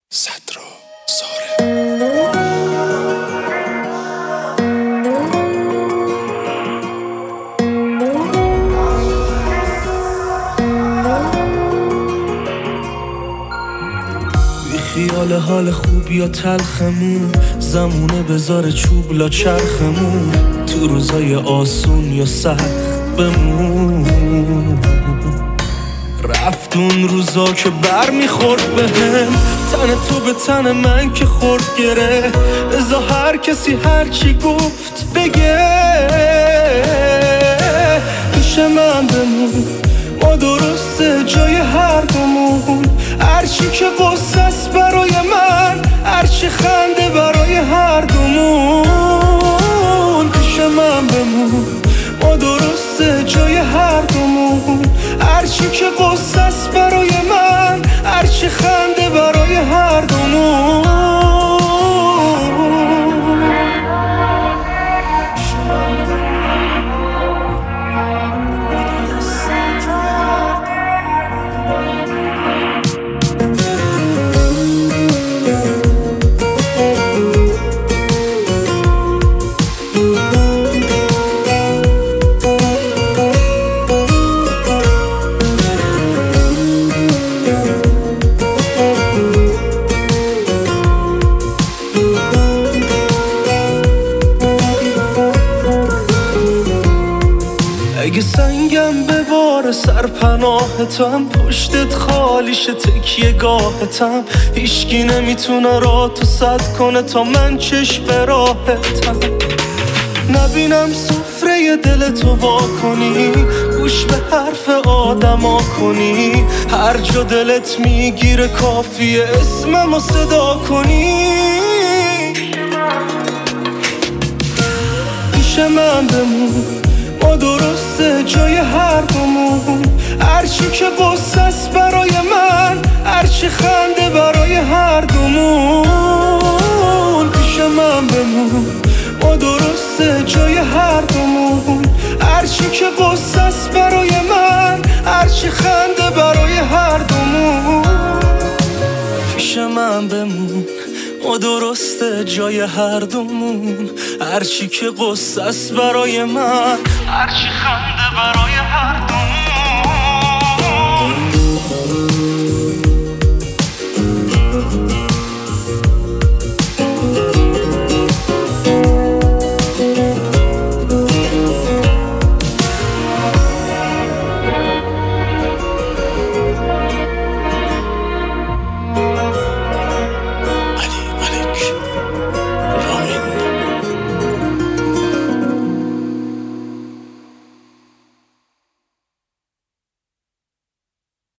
صدر و سارم. بی خیال حال خوب یا تلخمون، زمونه بذار چوب لا چرخمون، تو روزای آسون یا سخت بمون. رفت اون روزا که بر میخورد بهم، تن تو به تن من که خورد گره. ازا هر کسی هرچی گفت بگه، پیش من بمون، ما درسته جای هر دومون. هرچی که قصص برای من، هرچی خنده برای هر دومون. پیش من بمون، ما درسته جای هر دومون. هرچی که قصص برای من، هرچی خنده برای هر دومون. اگه سنگم به بار سرپناهتم، پشتت خالیشه تکیه گاهتم. هیچکی نمیتونه راه تو سد کنه تا من چشم راهتم. نبینم سفره دل تو وا کنی، گوش به حرف آدما کنی. هر جا دلت میگیره کافیه اسممو صدا کنی. پیش من بمون، ما درسته جای هر دومون. هرچی که قصص برای من، هرچی خنده برای هر دومون. پیش من بمون، ما درسته جای هر دومون. هرچی که قصص برای من، هرچی خنده برای هر دومون. پیش من بمون، ما درسته جای هر دومون. هرچی که قصص برای من، هرچی خنده برای هر دومون. علی ملک.